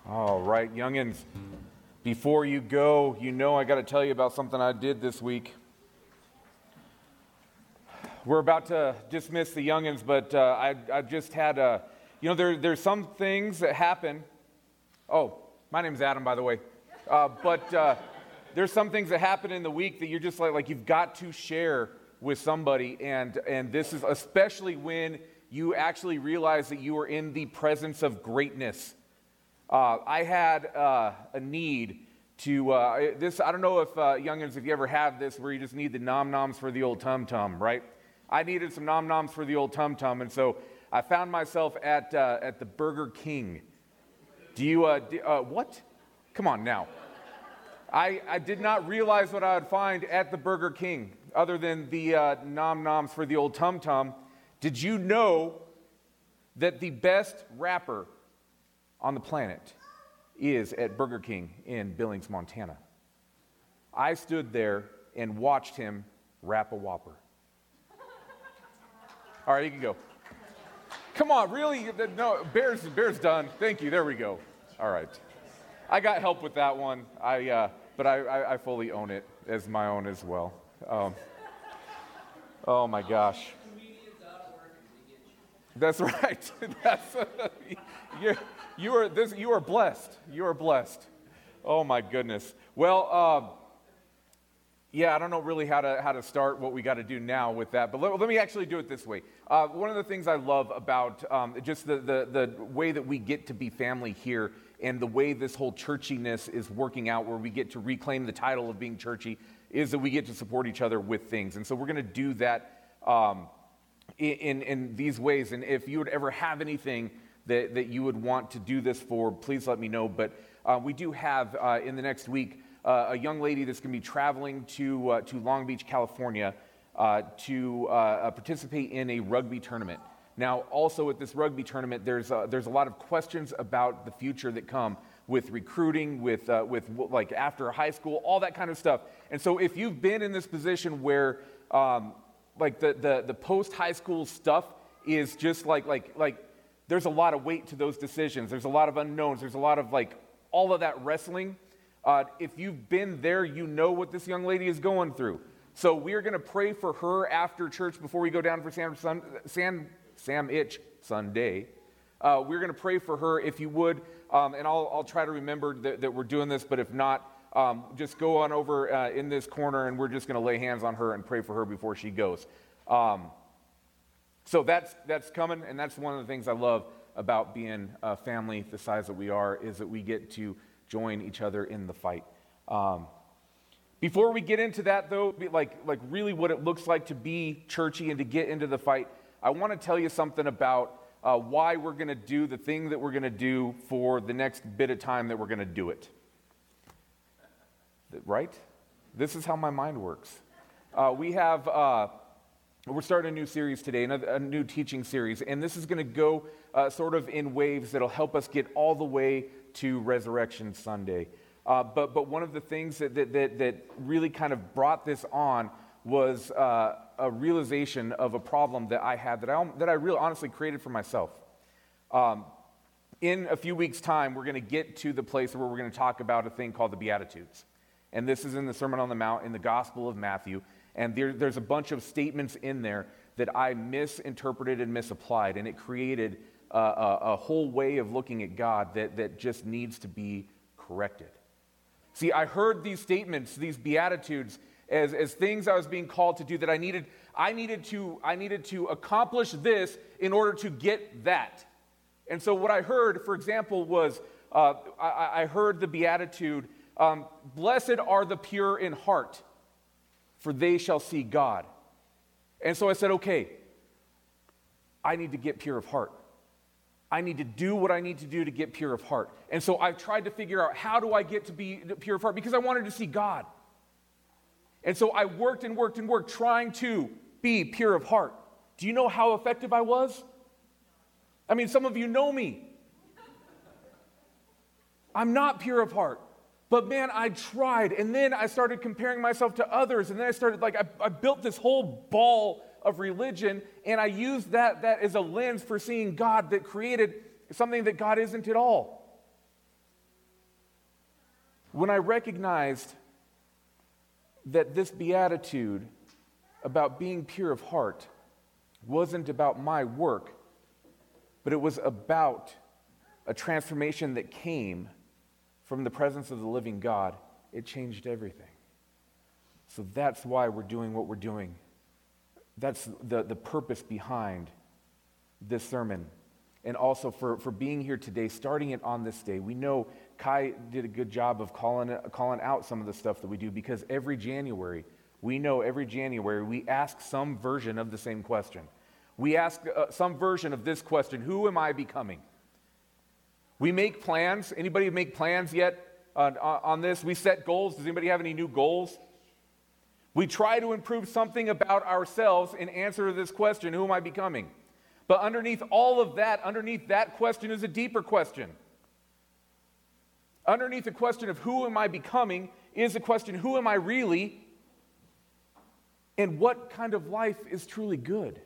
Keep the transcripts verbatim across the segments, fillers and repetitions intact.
All right, youngins, before you go, you know I got to tell you about something I did this week. We're about to dismiss the youngins, but uh, I, I just had a, you know, there, there's some things that happen. Oh, my name's Adam, by the way. Uh, but uh, there's some things that happen in the week that you're just like, like you've got to share with somebody, and and this is especially when you actually realize that you are in the presence of greatness. Uh, I had uh, a need to, uh, this, I don't know if, uh, youngins, if you ever have this where you just need the nom-noms for the old tum-tum, right? I needed some nom-noms for the old tum-tum, and so I found myself at uh, at the Burger King. Do you, uh, do, uh, what? Come on now. I, I did not realize what I would find at the Burger King, other than the uh, nom-noms for the old tum-tum. Did you know that the best rapper on the planet is at Burger King in Billings, Montana? I stood there and watched him rap a Whopper. All right, you can go. Come on, really? No, Bear's, Bear's done. Thank you, there we go. All right. I got help with that one, I, uh, but I, I, I fully own it as my own as well. Um, oh my gosh. That's right. That's, uh, you're, you are this. You are blessed. You are blessed. Oh my goodness. Well, uh, yeah, I don't know really how to how to start what we got to do now with that, but let, let me actually do it this way. Uh, one of the things I love about um, just the, the the way that we get to be family here, and the way this whole churchiness is working out, where we get to reclaim the title of being churchy, is that we get to support each other with things, and so we're going to do that. Um, In, in these ways, and if you would ever have anything that, that you would want to do this for, please let me know. But uh, we do have uh, in the next week uh, a young lady that's going to be traveling to uh, to Long Beach, California, uh, to uh, participate in a rugby tournament. Now, also at this rugby tournament, there's uh, there's a lot of questions about the future that come with recruiting, with uh, with like after high school, all that kind of stuff. And so, if you've been in this position where um, like the, the, the post-high school stuff is just like, like, like there's a lot of weight to those decisions. There's a lot of unknowns. There's a lot of like all of that wrestling. Uh, if you've been there, you know what this young lady is going through. So we're going to pray for her after church before we go down for Sam, Sun, Sam, Sam Itch Sunday. Uh, we're going to pray for her if you would, um, and I'll, I'll try to remember that, that we're doing this, but if not, Um, just go on over uh, in this corner, and we're just going to lay hands on her and pray for her before she goes. Um, so that's that's coming, and that's one of the things I love about being a family the size that we are, is that we get to join each other in the fight. Um, before we get into that, though, like like really what it looks like to be churchy and to get into the fight, I want to tell you something about uh, why we're going to do the thing that we're going to do for the next bit of time that we're going to do it. Right? This is how my mind works. Uh, we have, uh, we're starting a new series today, another, a new teaching series, and this is going to go uh, sort of in waves that'll help us get all the way to Resurrection Sunday. Uh, but but one of the things that that, that, that really kind of brought this on was uh, a realization of a problem that I had that I that I really honestly created for myself. Um, in a few weeks' time, we're going to get to the place where we're going to talk about a thing called the Beatitudes. And this is in the Sermon on the Mount in the Gospel of Matthew. And there, there's a bunch of statements in there that I misinterpreted and misapplied. And it created a, a, a whole way of looking at God that, that just needs to be corrected. See, I heard these statements, these Beatitudes, as, as things I was being called to do, that I needed, I needed to, I needed to accomplish this in order to get that. And so what I heard, for example, was uh, I, I heard the Beatitude, Um, blessed are the pure in heart, for they shall see God. And so I said, okay, I need to get pure of heart. I need to do what I need to do to get pure of heart. And so I've tried to figure out, how do I get to be pure of heart? Because I wanted to see God. And so I worked and worked and worked trying to be pure of heart. Do you know how effective I was? I mean, some of you know me. I'm not pure of heart. But man, I tried, and then I started comparing myself to others, and then I started, like, I, I built this whole ball of religion, and I used that, that as a lens for seeing God that created something that God isn't at all. when I recognized that this beatitude about being pure of heart wasn't about my work, but it was about a transformation that came from the presence of the living God, it changed everything. So that's why we're doing what we're doing. That's the, the purpose behind this sermon. And also for, for being here today, starting it on this day. We know Kai did a good job of calling, it, calling out some of the stuff that we do, because every January, we know every January we ask some version of the same question. We ask uh, some version of this question: who am I becoming? We make plans. Anybody make plans yet on, on this? We set goals. Does anybody have any new goals? We try to improve something about ourselves in answer to this question: who am I becoming? But underneath all of that, underneath that question is a deeper question. Underneath the question of who am I becoming is the question: who am I really? And what kind of life is truly good?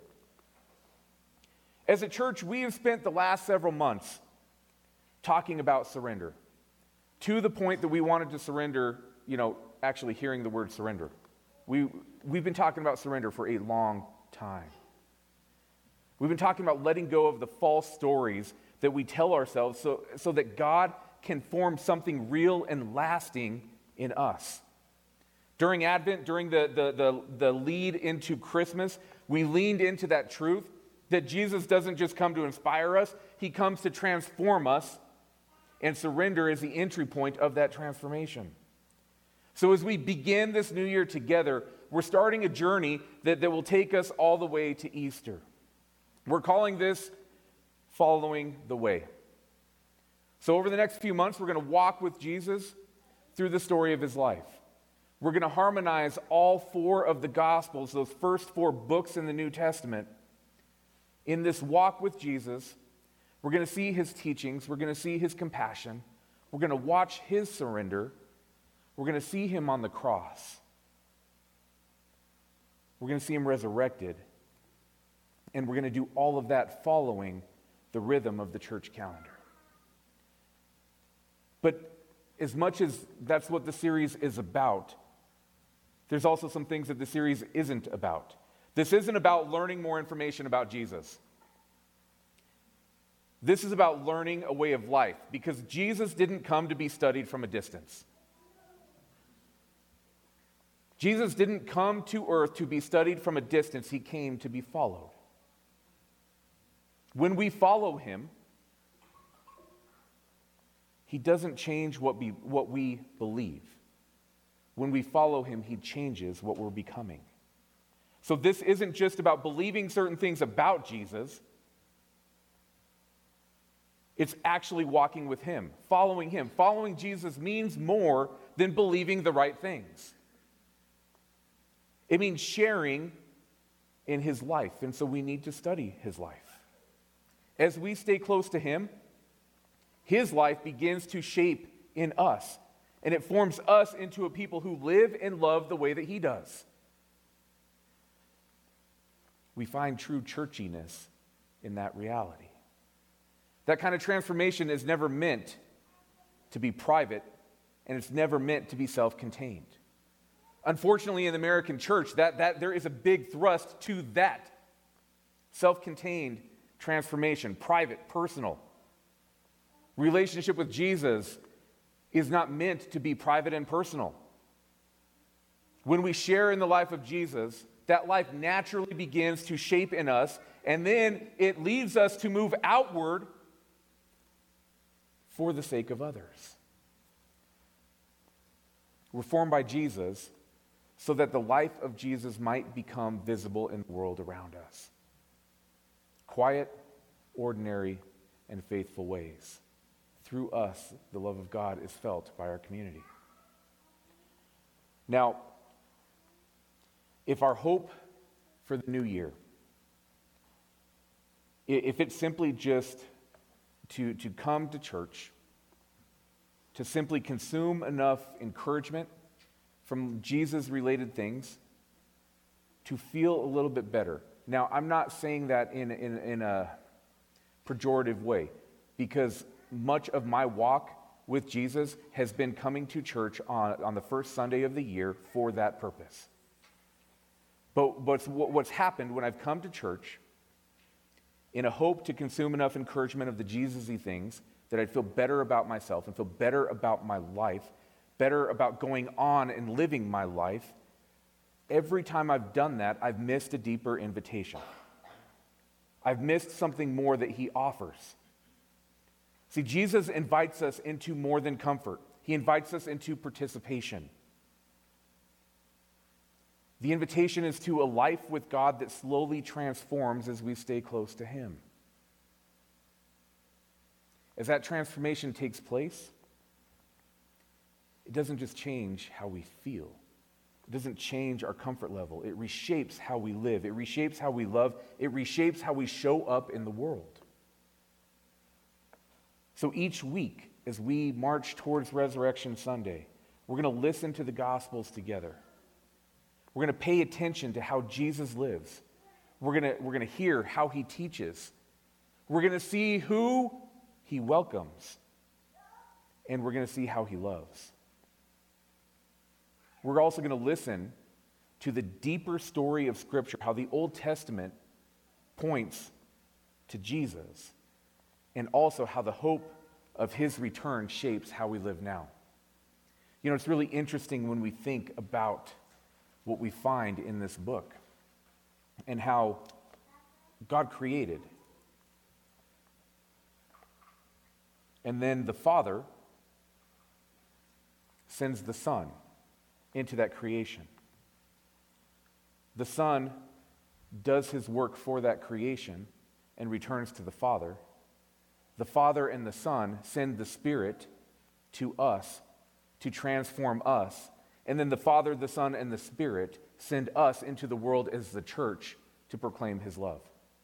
As a church, we have spent the last several months talking about surrender, to the point that we wanted to surrender, you know, actually hearing the word surrender. We, we've been talking about surrender for a long time. We've been talking about letting go of the false stories that we tell ourselves so, so that God can form something real and lasting in us. During Advent, during the, the, the, the lead into Christmas, we leaned into that truth that Jesus doesn't just come to inspire us, he comes to transform us, and surrender is the entry point of that transformation. So as we begin this new year together, we're starting a journey that, that will take us all the way to Easter. We're calling this Following the Way. So over the next few months, we're going to walk with Jesus through the story of his life. We're going to harmonize all four of the Gospels, those first four books in the New Testament. In this walk with Jesus, we're going to see his teachings, we're going to see his compassion, we're going to watch his surrender, we're going to see him on the cross, we're going to see him resurrected, and we're going to do all of that following the rhythm of the church calendar. But as much as that's what the series is about, there's also some things that the series isn't about. This isn't about learning more information about Jesus. This is about learning a way of life, because Jesus didn't come to be studied from a distance. Jesus didn't come to earth to be studied from a distance. He came to be followed. When we follow him, he doesn't change what we, what we believe. When we follow him, he changes what we're becoming. So this isn't just about believing certain things about Jesus. It's actually walking with him, following him. Following Jesus means more than believing the right things. It means sharing in his life, and so we need to study his life. As we stay close to him, his life begins to shape in us, and it forms us into a people who live and love the way that he does. We find true churchiness in that reality. That kind of transformation is never meant to be private, and it's never meant to be self-contained. Unfortunately, in the American church, that, that there is a big thrust to that self-contained transformation, private, personal. Relationship with Jesus is not meant to be private and personal. When we share in the life of Jesus, that life naturally begins to shape in us, and then it leads us to move outward for the sake of others. We're formed by Jesus so that the life of Jesus might become visible in the world around us. Quiet, ordinary, and faithful ways. Through us, the love of God is felt by our community. Now, if our hope for the new year, if it's simply just to, to come to church, to simply consume enough encouragement from Jesus-related things to feel a little bit better. Now, I'm not saying that in, in, in a pejorative way, because much of my walk with Jesus has been coming to church on, on the first Sunday of the year for that purpose. But what's, what's happened when I've come to church in a hope to consume enough encouragement of the Jesus-y things that I'd feel better about myself and feel better about my life, better about going on and living my life, every time I've done that, I've missed a deeper invitation. I've missed something more that he offers. See, Jesus invites us into more than comfort. He invites us into participation. The invitation is to a life with God that slowly transforms as we stay close to him. As that transformation takes place, it doesn't just change how we feel. It doesn't change our comfort level. It reshapes how we live. It reshapes how we love. It reshapes how we show up in the world. So each week, as we march towards Resurrection Sunday, we're going to listen to the Gospels together. We're going to pay attention to how Jesus lives. We're going to, we're going to hear how he teaches. We're going to see who he welcomes. And we're going to see how he loves. We're also going to listen to the deeper story of Scripture, how the Old Testament points to Jesus, and also how the hope of his return shapes how we live now. You know, it's really interesting when we think about what we find in this book and how God created. And then the Father sends the Son into that creation. The Son does his work for that creation and returns to the Father. The Father and the Son send the Spirit to us to transform us. And then the Father, the Son, and the Spirit send us into the world as the church to proclaim his love.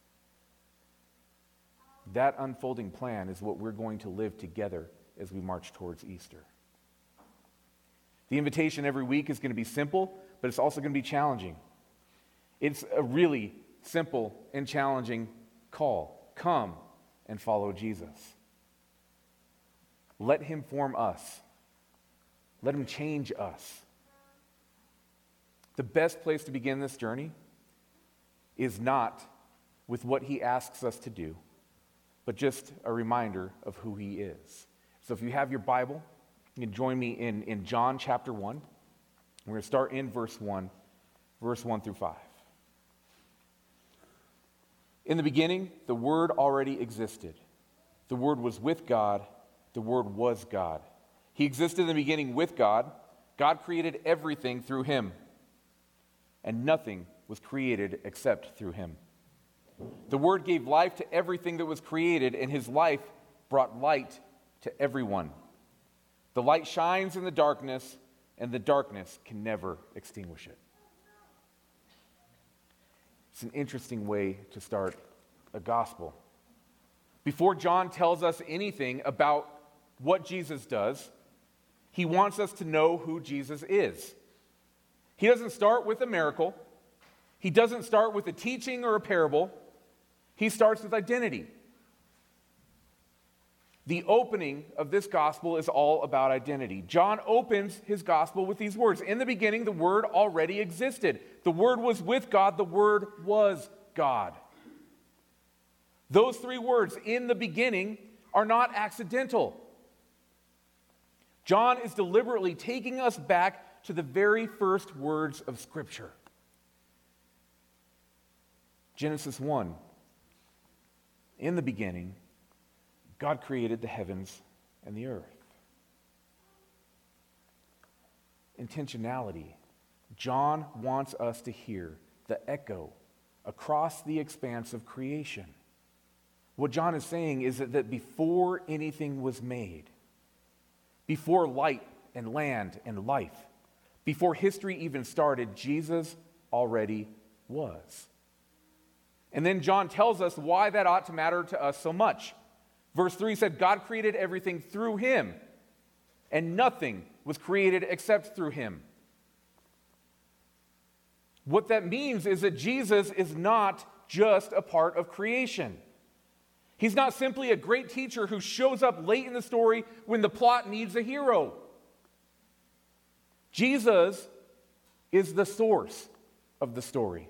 That unfolding plan is what we're going to live together as we march towards Easter. The invitation every week is going to be simple, but it's also going to be challenging. It's a really simple and challenging call. Come and follow Jesus. Let him form us. Let him change us. The best place to begin this journey is not with what he asks us to do, but just a reminder of who he is. So if you have your Bible, you can join me in, in John chapter one. We're going to start in verse one, verse one through five. In the beginning, the Word already existed. The Word was with God. The Word was God. He existed in the beginning with God. God created everything through him, and nothing was created except through him. The Word gave life to everything that was created, and his life brought light to everyone. The light shines in the darkness, and the darkness can never extinguish it. It's an interesting way to start a gospel. Before John tells us anything about what Jesus does, he wants us to know who Jesus is. He doesn't start with a miracle. He doesn't start with a teaching or a parable. He starts with identity. The opening of this gospel is all about identity. John opens his gospel with these words. In the beginning, the Word already existed. The Word was with God. The Word was God. Those three words, in the beginning, are not accidental. John is deliberately taking us back to the very first words of Scripture. Genesis one. In the beginning, God created the heavens and the earth. Intentionality. John wants us to hear the echo across the expanse of creation. What John is saying is that, that before anything was made, before light and land and life, before history even started, Jesus already was. And then John tells us why that ought to matter to us so much. Verse three said, God created everything through him, and nothing was created except through him. What that means is that Jesus is not just a part of creation. He's not simply a great teacher who shows up late in the story when the plot needs a hero. Jesus is the source of the story.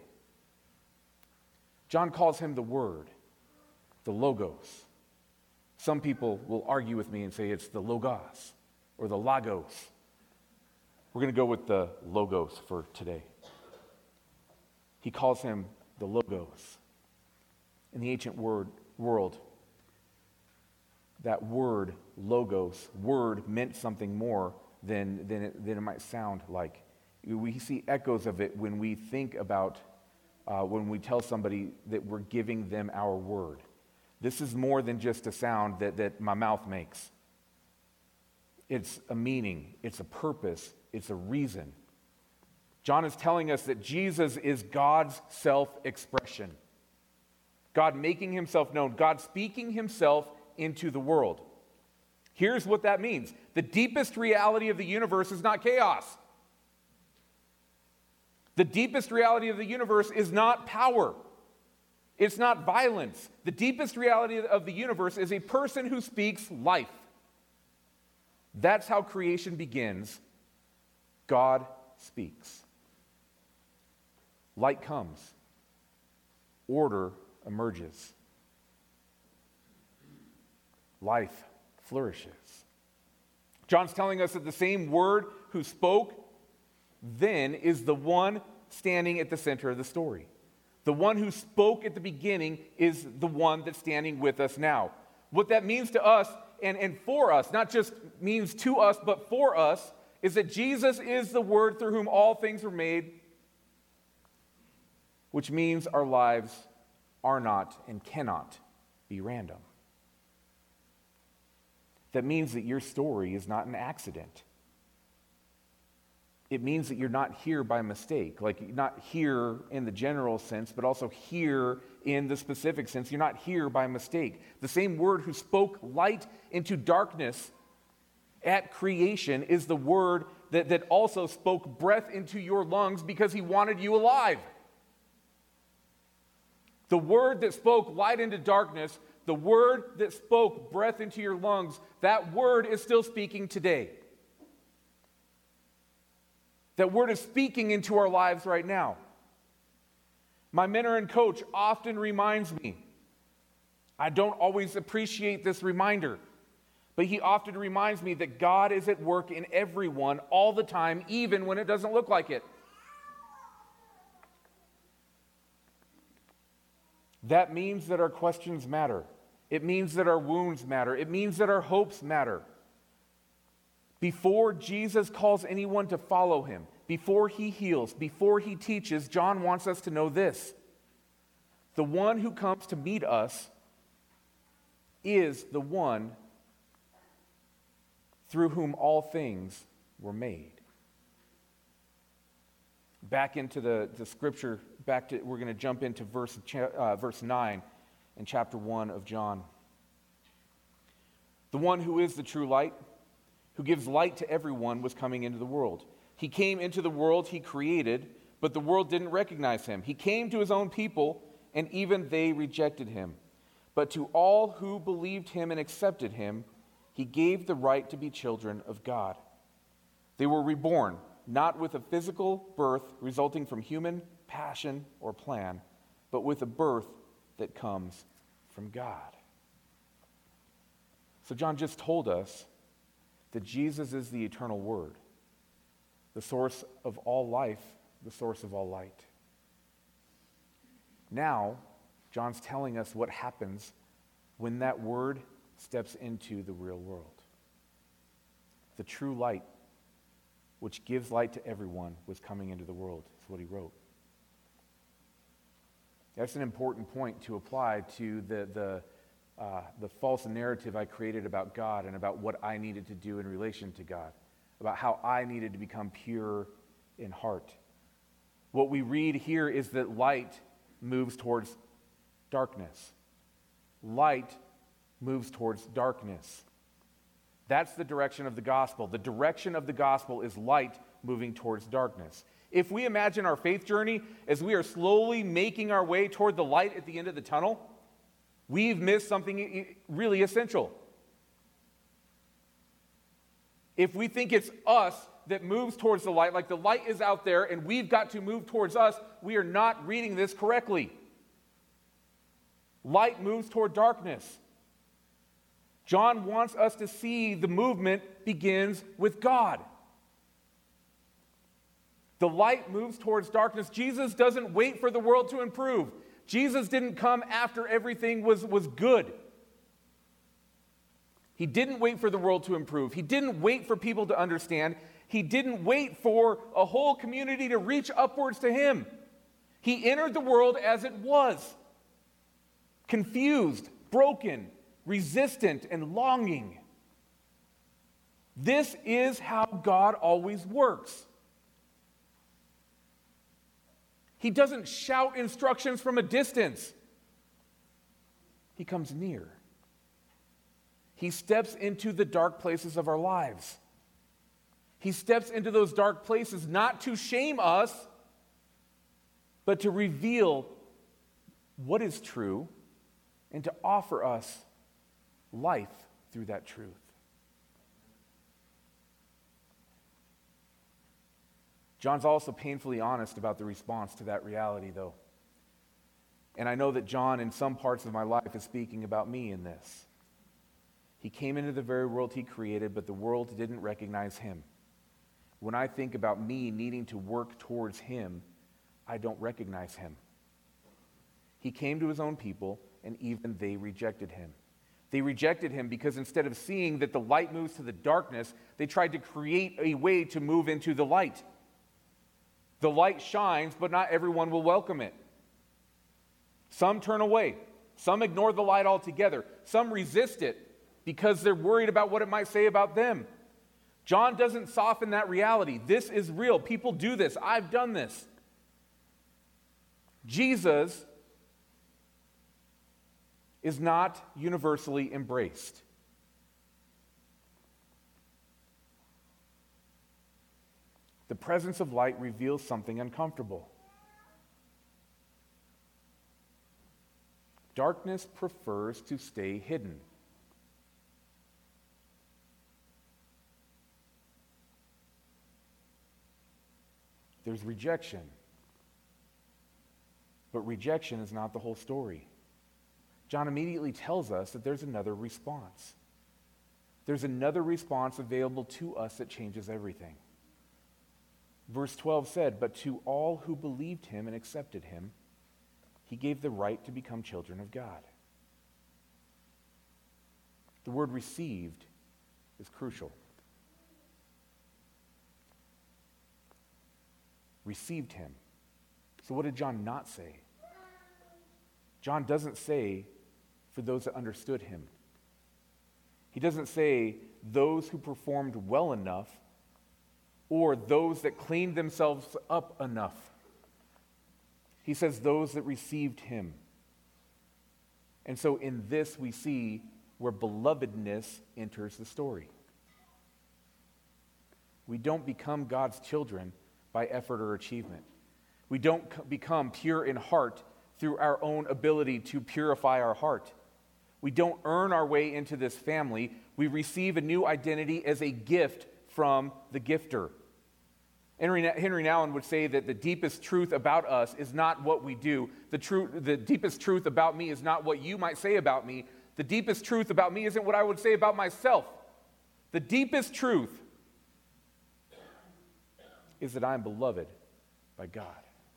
John calls him the Word, the Logos. Some people will argue with me and say it's the Logos or the Logos. We're going to go with the Logos for today. He calls him the Logos. In the ancient word, world, that word, Logos, word meant something more than, than, it, than it might sound like. We see echoes of it when we think about, uh, when we tell somebody that we're giving them our word. This is more than just a sound that, that my mouth makes. It's a meaning, it's a purpose, it's a reason. John is telling us that Jesus is God's self-expression. God making himself known, God speaking himself into the world. Here's what that means. The deepest reality of the universe is not chaos. The deepest reality of the universe is not power. It's not violence. The deepest reality of the universe is a person who speaks life. That's how creation begins. God speaks. Light comes. Order emerges. Life flourishes. John's telling us that the same Word who spoke then is the one standing at the center of the story. The one who spoke at the beginning is the one that's standing with us now. What that means to us and, and for us, not just means to us, but for us, is that Jesus is the Word through whom all things were made, which means our lives are not and cannot be random. That means that your story is not an accident. It means that you're not here by mistake, like you're not here in the general sense, but also here in the specific sense. You're not here by mistake. The same Word who spoke light into darkness at creation is the Word that, that also spoke breath into your lungs because he wanted you alive. The Word that spoke light into darkness, the Word that spoke breath into your lungs, that Word is still speaking today. That Word is speaking into our lives right now. My mentor and coach often reminds me, I don't always appreciate this reminder, but he often reminds me that God is at work in everyone all the time, even when it doesn't look like it. That means that our questions matter. It means that our wounds matter. It means that our hopes matter. Before Jesus calls anyone to follow him, before he heals, before he teaches, John wants us to know this. The one who comes to meet us is the one through whom all things were made. Back into the, the scripture, back to we're going to jump into verse, uh, verse nine in chapter one of John. The one who is the true light, who gives light to everyone, was coming into the world. He came into the world he created, but the world didn't recognize him. He came to his own people, and even they rejected him. But to all who believed him and accepted him, he gave the right to be children of God. They were reborn, not with a physical birth resulting from human passion or plan, but with a birth that comes from God. So John just told us that Jesus is the eternal Word, the source of all life, the source of all light. Now, John's telling us what happens when that Word steps into the real world. The true light, which gives light to everyone, was coming into the world. That's what he wrote. That's an important point to apply to the, the, uh, the false narrative I created about God and about what I needed to do in relation to God, about how I needed to become pure in heart. What we read here is that light moves towards darkness. Light moves towards darkness. That's the direction of the gospel. The direction of the gospel is light moving towards darkness. If we imagine our faith journey as we are slowly making our way toward the light at the end of the tunnel, we've missed something really essential. If we think it's us that moves towards the light, like the light is out there and we've got to move towards us, we are not reading this correctly. Light moves toward darkness. John wants us to see the movement begins with God. The light moves towards darkness. Jesus doesn't wait for the world to improve. Jesus didn't come after everything was, was good. He didn't wait for the world to improve. He didn't wait for people to understand. He didn't wait for a whole community to reach upwards to him. He entered the world as it was, confused, broken, resistant, and longing. This is how God always works. He doesn't shout instructions from a distance. He comes near. He steps into the dark places of our lives. He steps into those dark places not to shame us, but to reveal what is true and to offer us life through that truth. John's also painfully honest about the response to that reality, though. And I know that John, in some parts of my life, is speaking about me in this. He came into the very world he created, but the world didn't recognize him. When I think about me needing to work towards him, I don't recognize him. He came to his own people, and even they rejected him. They rejected him because instead of seeing that the light moves to the darkness, they tried to create a way to move into the light. The light shines, but not everyone will welcome it. Some turn away. Some ignore the light altogether. Some resist it because they're worried about what it might say about them. John doesn't soften that reality. This is real. People do this. I've done this. Jesus is not universally embraced. The presence of light reveals something uncomfortable. Darkness prefers to stay hidden. There's rejection. But rejection is not the whole story. John immediately tells us that there's another response. There's another response available to us that changes everything. Verse twelve said, "But to all who believed him and accepted him, he gave the right to become children of God." The word received is crucial. Received him. So what did John not say? John doesn't say for those that understood him. He doesn't say those who performed well enough or those that cleaned themselves up enough. He says those that received him. And so in this we see where belovedness enters the story. We don't become God's children by effort or achievement. We don't c- become pure in heart through our own ability to purify our heart. We don't earn our way into this family. We receive a new identity as a gift from the gifter. Henry, Henry Nouwen would say that the deepest truth about us is not what we do. The, tru- the deepest truth about me is not what you might say about me. The deepest truth about me isn't what I would say about myself. The deepest truth is that I am beloved by God.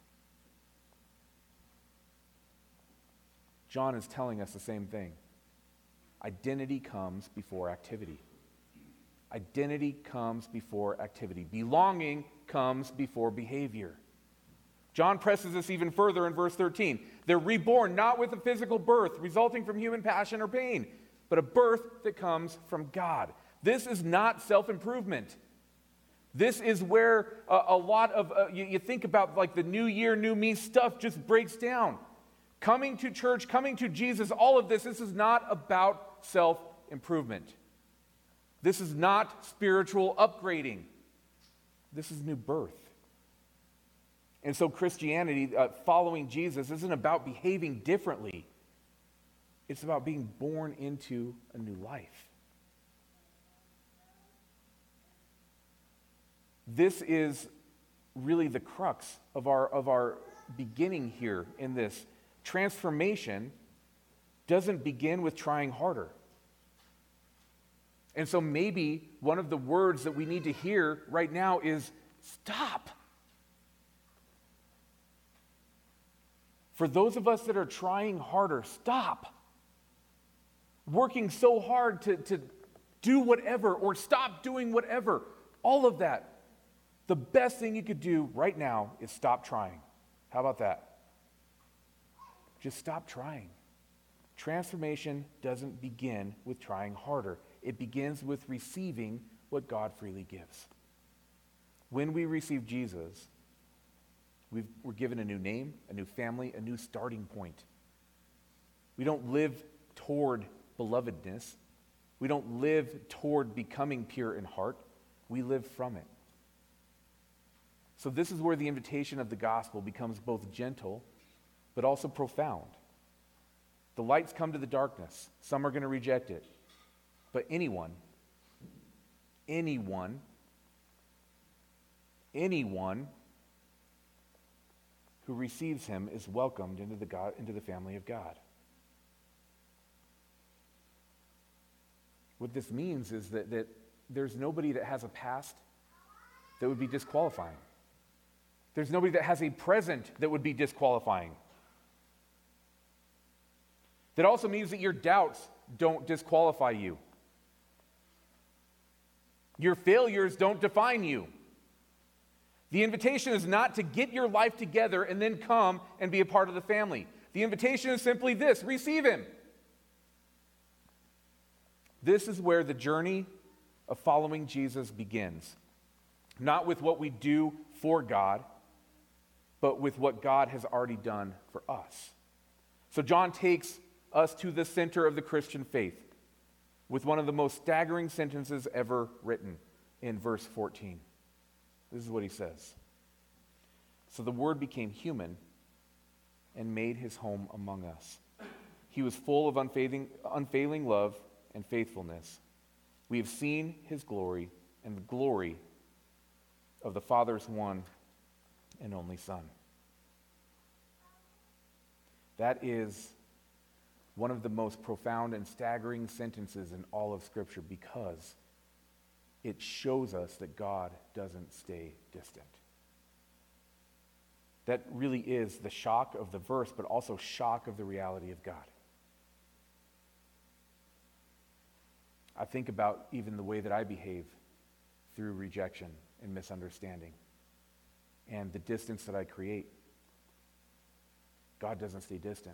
John is telling us the same thing. Identity comes before activity. Identity comes before activity. Belonging comes before behavior. John presses this even further in verse thirteen. They're reborn not with a physical birth resulting from human passion or pain, but a birth that comes from God. This is not self-improvement. This is where uh, a lot of, uh, you, you think about like the new year, new me stuff just breaks down. Coming to church, coming to Jesus, all of this, this is not about self-improvement. This is not spiritual upgrading. This is new birth. And so Christianity, uh, following Jesus, isn't about behaving differently. It's about being born into a new life. This is really the crux of our, of our beginning here in this. Transformation doesn't begin with trying harder. And so maybe one of the words that we need to hear right now is stop. For those of us that are trying harder, stop. Working so hard to, to do whatever or stop doing whatever, all of that. The best thing you could do right now is stop trying. How about that? Just stop trying. Transformation doesn't begin with trying harder. It begins with receiving what God freely gives. When we receive Jesus, we've, we're given a new name, a new family, a new starting point. We don't live toward belovedness. We don't live toward becoming pure in heart. We live from it. So this is where the invitation of the gospel becomes both gentle but also profound. The light's come to the darkness. Some are going to reject it. But anyone, anyone, anyone who receives him is welcomed into the God, into the family of God. What this means is that, that there's nobody that has a past that would be disqualifying. There's nobody that has a present that would be disqualifying. That also means that your doubts don't disqualify you. Your failures don't define you. The invitation is not to get your life together and then come and be a part of the family. The invitation is simply this: receive him. This is where the journey of following Jesus begins. Not with what we do for God, but with what God has already done for us. So John takes us to the center of the Christian faith with one of the most staggering sentences ever written in verse fourteen. This is what he says. So the Word became human and made his home among us. He was full of unfailing, unfailing love and faithfulness. We have seen his glory and the glory of the Father's one and only Son. That is one of the most profound and staggering sentences in all of Scripture because it shows us that God doesn't stay distant. That really is the shock of the verse, but also shock of the reality of God. I think about even the way that I behave through rejection and misunderstanding and the distance that I create. God doesn't stay distant.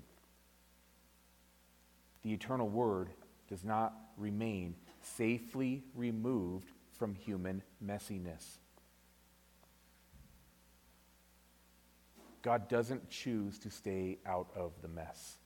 The eternal Word does not remain safely removed from human messiness. God doesn't choose to stay out of the mess.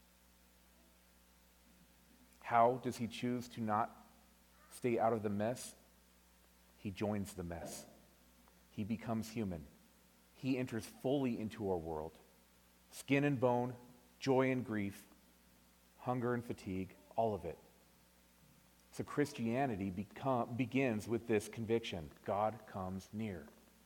How does he choose to not stay out of the mess? He joins the mess. He becomes human. He enters fully into our world. Skin and bone, joy and grief, hunger and fatigue, all of it. So Christianity become, begins with this conviction: God comes near.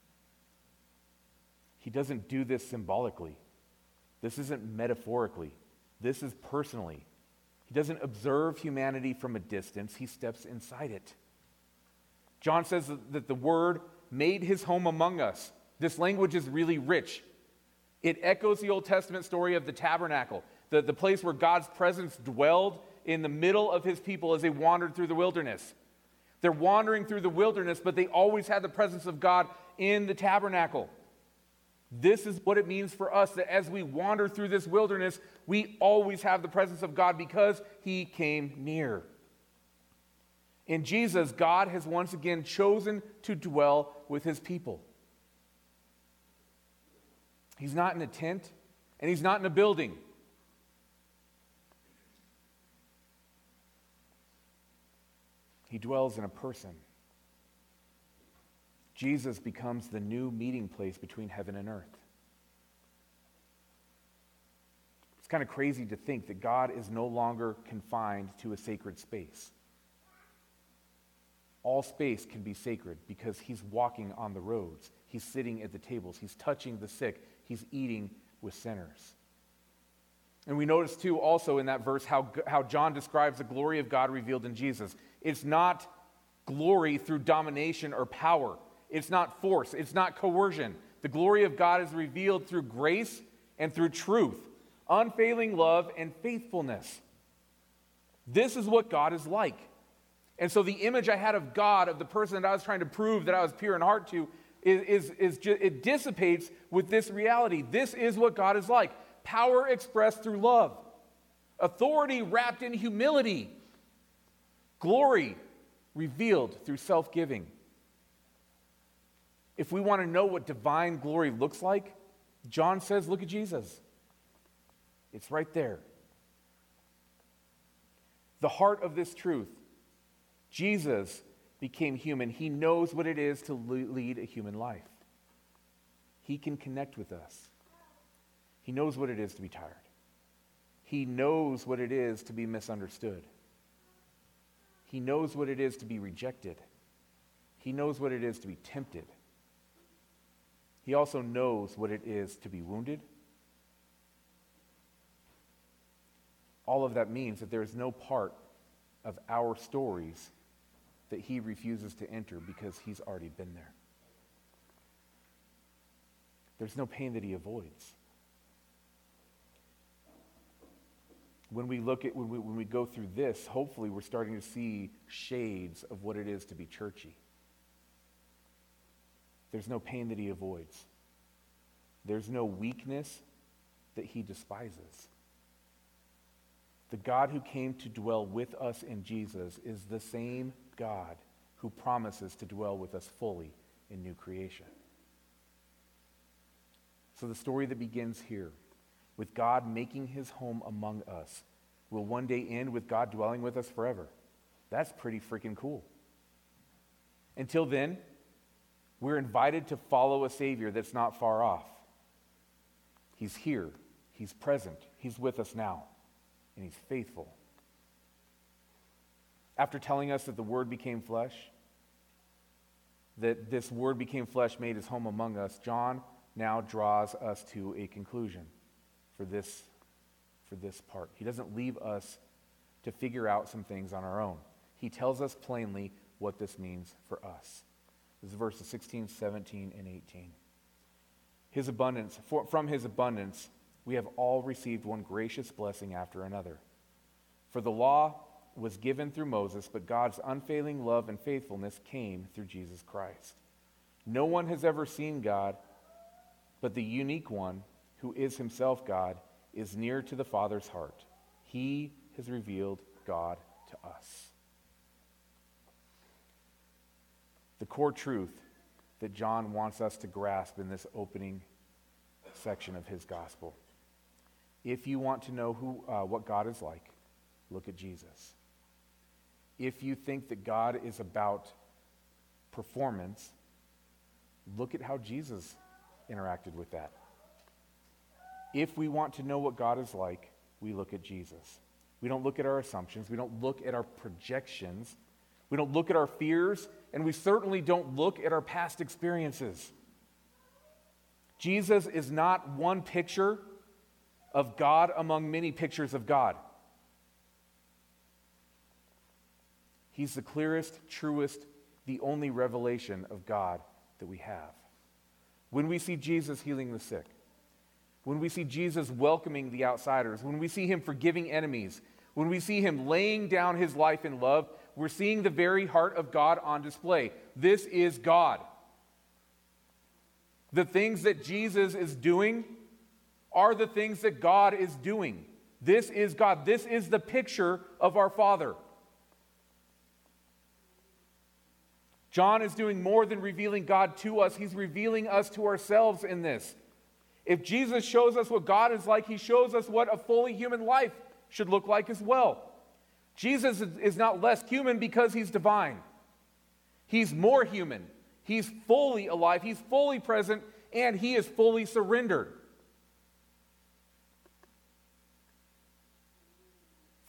He doesn't do this symbolically. This isn't metaphorically. This is personally. He doesn't observe humanity from a distance. He steps inside it. John says that the Word made his home among us. This language is really rich. It echoes the Old Testament story of the tabernacle, the, the place where God's presence dwelled in the middle of his people as they wandered through the wilderness. They're wandering through the wilderness, but they always had the presence of God in the tabernacle. This is what it means for us, that as we wander through this wilderness, we always have the presence of God because he came near. In Jesus, God has once again chosen to dwell with his people. He's not in a tent, and he's not in a building. He dwells in a person. Jesus becomes the new meeting place between heaven and earth. It's kind of crazy to think that God is no longer confined to a sacred space. All space can be sacred because he's walking on the roads. He's sitting at the tables. He's touching the sick. He's eating with sinners. And we notice too also in that verse how, how John describes the glory of God revealed in Jesus. It's not glory through domination or power. It's not force. It's not coercion. The glory of God is revealed through grace and through truth, unfailing love and faithfulness. This is what God is like. And so the image I had of God, of the person that I was trying to prove that I was pure in heart to, is, is, is just, it dissipates with this reality. This is what God is like. Power expressed through love. Authority wrapped in humility. Glory revealed through self-giving. If we want to know what divine glory looks like, John says, look at Jesus. It's right there. The heart of this truth. Jesus became human. He knows what it is to lead a human life. He can connect with us. He knows what it is to be tired. He knows what it is to be misunderstood. He knows what it is to be rejected. He knows what it is to be tempted. He also knows what it is to be wounded. All of that means that there is no part of our stories that he refuses to enter because he's already been there. There's no pain that he avoids. When we look at, when we, when we go through this, hopefully we're starting to see shades of what it is to be churchy. There's no pain that he avoids. There's no weakness that he despises. The God who came to dwell with us in Jesus is the same God who promises to dwell with us fully in new creation. So the story that begins here, with God making his home among us, will one day end with God dwelling with us forever. That's pretty freaking cool. Until then, we're invited to follow a Savior that's not far off. He's here. He's present. He's with us now. And he's faithful. After telling us that the Word became flesh, that this Word became flesh, made his home among us, John now draws us to a conclusion for this, for this part. He doesn't leave us to figure out some things on our own. He tells us plainly what this means for us. This is verses sixteen, seventeen, and eighteen. His abundance, for, from his abundance, we have all received one gracious blessing after another. For the law was given through Moses, but God's unfailing love and faithfulness came through Jesus Christ. No one has ever seen God, but the unique one, who is himself God, is near to the Father's heart. He has revealed God to us. The core truth that John wants us to grasp in this opening section of his gospel. If you want to know who, uh, what God is like, look at Jesus. If you think that God is about performance, look at how Jesus interacted with that. If we want to know what God is like, we look at Jesus. We don't look at our assumptions. We don't look at our projections. We don't look at our fears. And we certainly don't look at our past experiences. Jesus is not one picture of God among many pictures of God. He's the clearest, truest, the only revelation of God that we have. When we see Jesus healing the sick, when we see Jesus welcoming the outsiders, when we see him forgiving enemies, when we see him laying down his life in love, we're seeing the very heart of God on display. This is God. The things that Jesus is doing are the things that God is doing. This is God. This is the picture of our Father. John is doing more than revealing God to us. He's revealing us to ourselves in this. If Jesus shows us what God is like, he shows us what a fully human life should look like as well. Jesus is not less human because he's divine. He's more human. He's fully alive. He's fully present, and he is fully surrendered.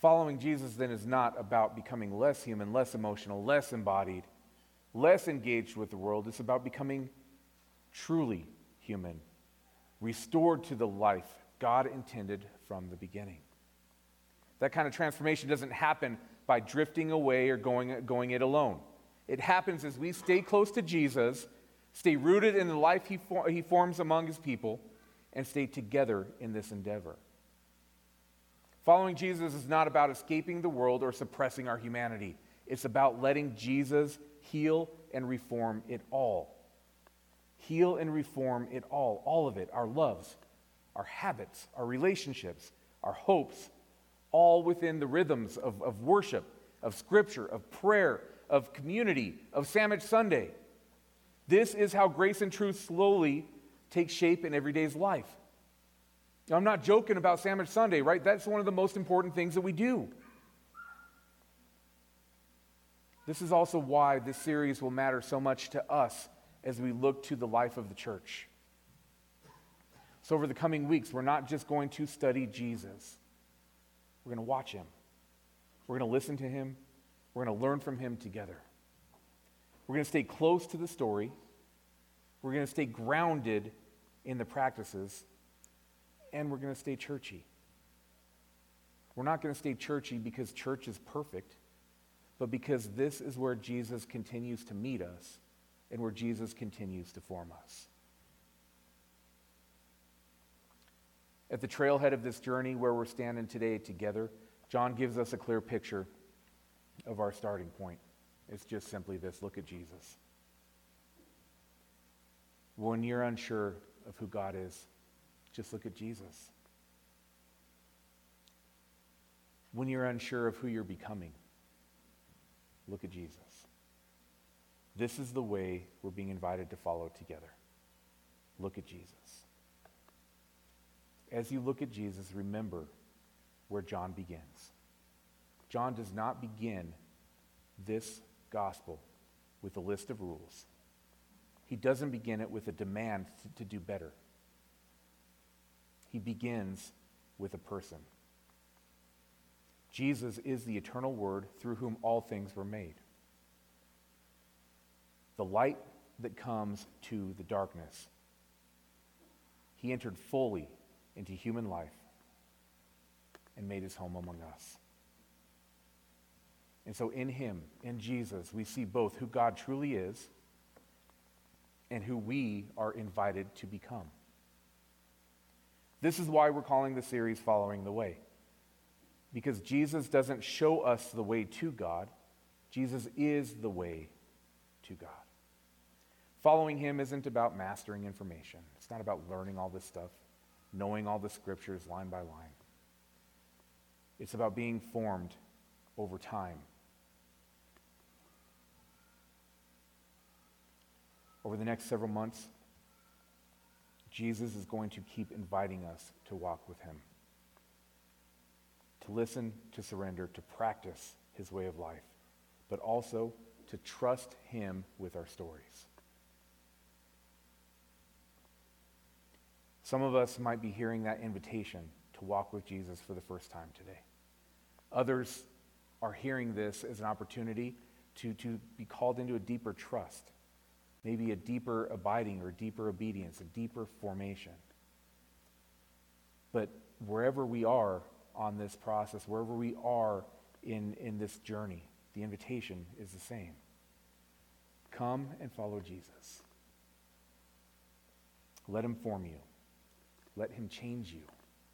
Following Jesus then is not about becoming less human, less emotional, less embodied, less engaged with the world. It's about becoming truly human, restored to the life God intended from the beginning. That kind of transformation doesn't happen by drifting away or going, going it alone. It happens as we stay close to Jesus, stay rooted in the life he, for, he forms among his people, and stay together in this endeavor. Following Jesus is not about escaping the world or suppressing our humanity. It's about letting Jesus heal and reform it all. Heal and reform it all, all of it, our loves, our habits, our relationships, our hopes, all within the rhythms of, of worship, of scripture, of prayer, of community, of Sandwich Sunday. This is how grace and truth slowly take shape in everyday's life. Now, I'm not joking about Sandwich Sunday, right? That's one of the most important things that we do. This is also why this series will matter so much to us as we look to the life of the church. So over the coming weeks, we're not just going to study Jesus. We're going to watch him. We're going to listen to him. We're going to learn from him together. We're going to stay close to the story. We're going to stay grounded in the practices. And we're going to stay churchy. We're not going to stay churchy because church is perfect, but because this is where Jesus continues to meet us and where Jesus continues to form us. At the trailhead of this journey where we're standing today together, John gives us a clear picture of our starting point. It's just simply this: look at Jesus. When you're unsure of who God is, just look at Jesus. When you're unsure of who you're becoming, look at Jesus. This is the way we're being invited to follow together. Look at Jesus. As you look at Jesus, remember where John begins. John does not begin this gospel with a list of rules. He doesn't begin it with a demand to, to do better. He begins with a person. Jesus is the eternal Word through whom all things were made. The light that comes to the darkness. He entered fully into human life and made his home among us. And so in him, in Jesus, we see both who God truly is and who we are invited to become. This is why we're calling the series Following the Way. Because Jesus doesn't show us the way to God. Jesus is the way to God. Following him isn't about mastering information. It's not about learning all this stuff, knowing all the scriptures line by line. It's about being formed over time. Over the next several months, Jesus is going to keep inviting us to walk with him, to listen, to surrender, to practice his way of life, but also to trust him with our stories. Some of us might be hearing that invitation to walk with Jesus for the first time today. Others are hearing this as an opportunity to, to be called into a deeper trust, maybe a deeper abiding or deeper obedience, a deeper formation. But wherever we are on this process, wherever we are in, in this journey, the invitation is the same. Come and follow Jesus. Let him form you. Let him change you.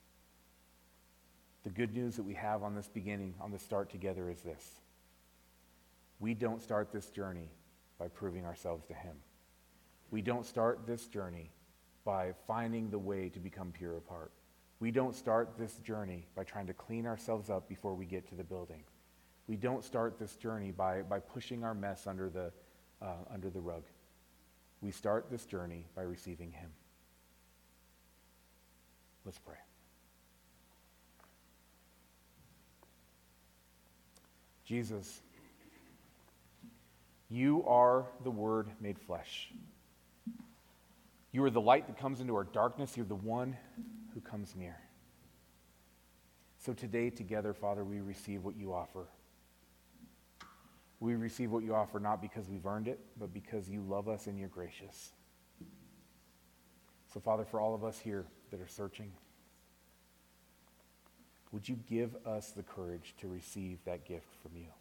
The good news that we have on this beginning, on the start together is this. We don't start this journey by proving ourselves to him. We don't start this journey by finding the way to become pure of heart. We don't start this journey by trying to clean ourselves up before we get to the building. We don't start this journey by, by pushing our mess under the, uh, under the rug. We start this journey by receiving him. Let's pray. Jesus, you are the Word made flesh. You are the light that comes into our darkness. You're the one who comes near. So today together, Father, we receive what you offer. We receive what you offer not because we've earned it, but because you love us and you're gracious. So Father, for all of us here that are searching, would you give us the courage to receive that gift from you?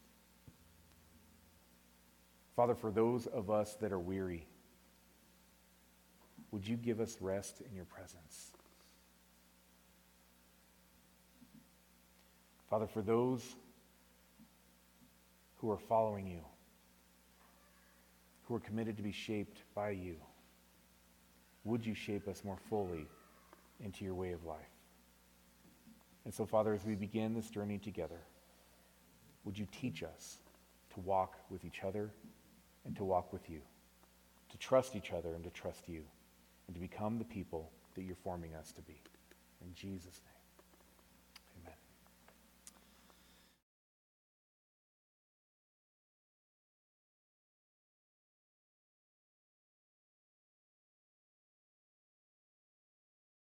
Father, for those of us that are weary, would you give us rest in your presence? Father, for those who are following you, who are committed to be shaped by you, would you shape us more fully into your way of life? And so, Father, as we begin this journey together, would you teach us to walk with each other and to walk with you, to trust each other and to trust you, and to become the people that you're forming us to be. In Jesus' name.